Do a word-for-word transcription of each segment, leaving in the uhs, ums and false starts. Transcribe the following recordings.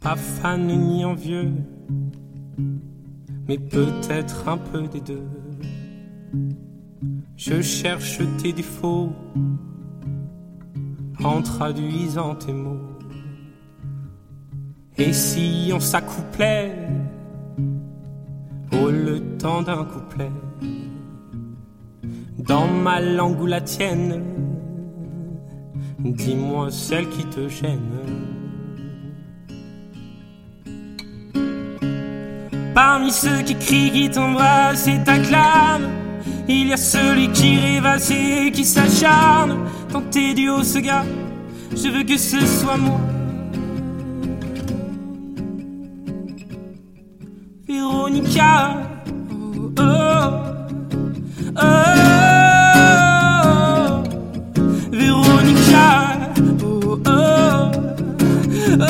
pas fan ni envieux, mais peut-être un peu des deux. Je cherche tes défauts en traduisant tes mots. Et si on s'accouplait au le temps d'un couplet, dans ma langue ou la tienne, dis-moi celle qui te gêne. Parmi ceux qui crient, qui t'embrassent et t'acclament, il y a celui qui rêvasse et qui s'acharne. Quand t'es du haut ce gars, je veux que ce soit moi. Véronica, oh, oh, oh, oh. Véronica, oh, oh, oh.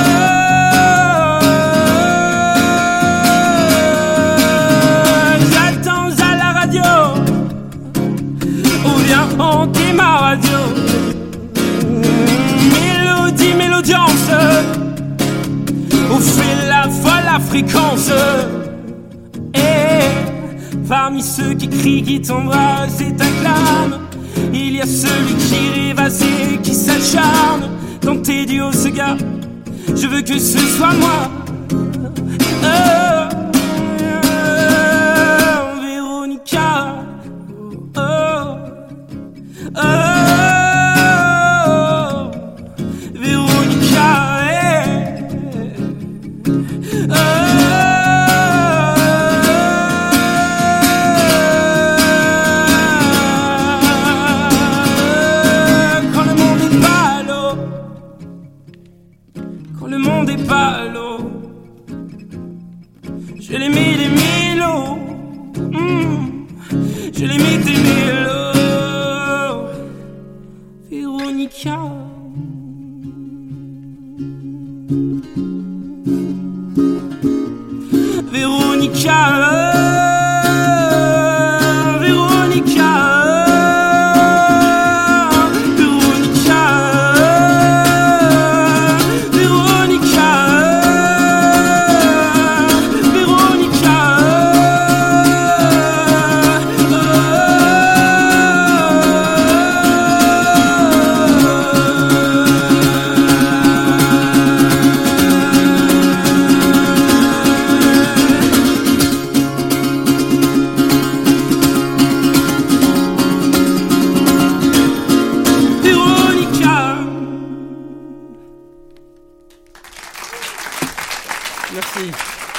J'attends à la radio, ou bien hanter ma radio. Mélodie, mélodiance, où fait la folle la fréquence. Et parmi ceux qui crient, qui t'embrassent et t'acclament, il y a celui qui rêvasse et qui s'acharne. Quand t'es du haut ce gars, je veux que ce soit moi. Oh, oh, Véronica, oh, oh, oh, Véronica, eh, oh. Le monde est pas à l'eau, je l'ai mis des mélos, mmh. Je l'ai mis des mélos, Véronica. Véronica, oh, Véronica. Merci.